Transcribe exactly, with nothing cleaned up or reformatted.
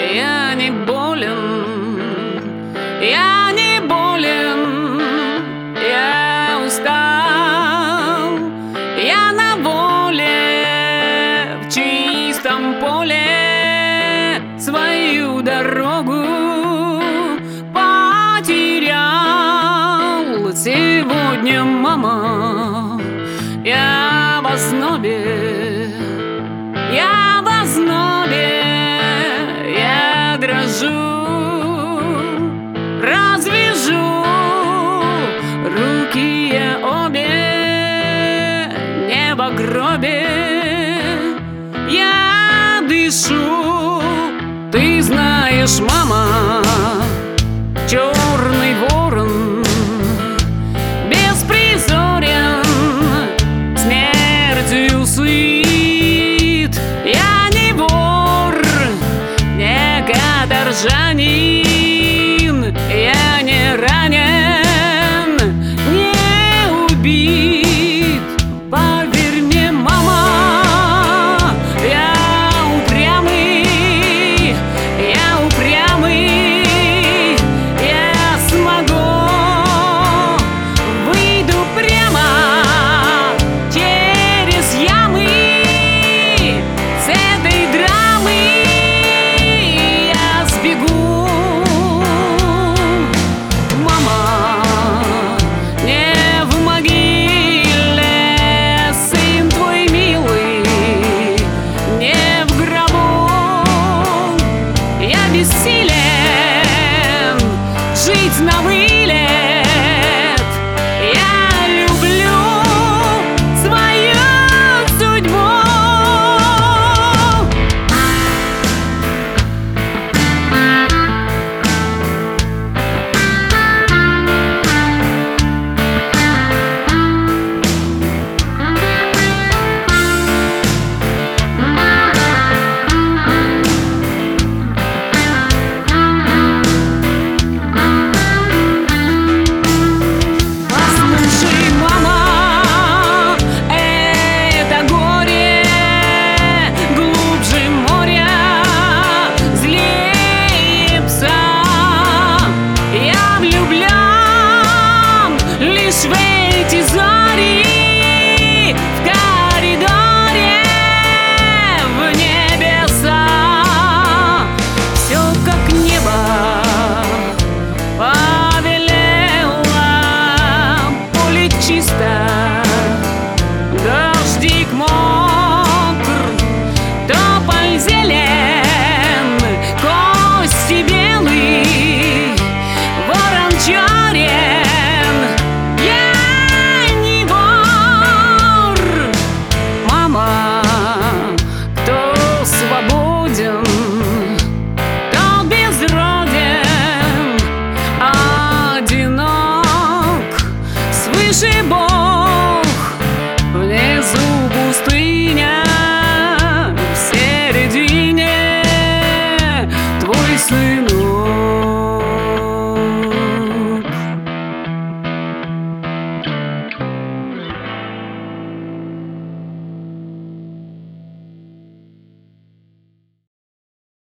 Я не болен, я не болен, я устал, я на воле, в чистом поле свою дорогу потерял. Сегодня, мама, я в ознобе, я в ознобе, я дрожу, развяжу руки я обе, не в гробе, я дышу. Ты знаешь, мама, черный ворон беспризорен, смертью сыт. Я не вор, не каторжанин, я не ранен, не убит. Поверь мне, мама, я упрямый, я упрямый, я смогу, выйду прямо через ямы с этой драмы, я сбегу. Мама, не в могиле сын твой милый, не в гробу, я бессилен.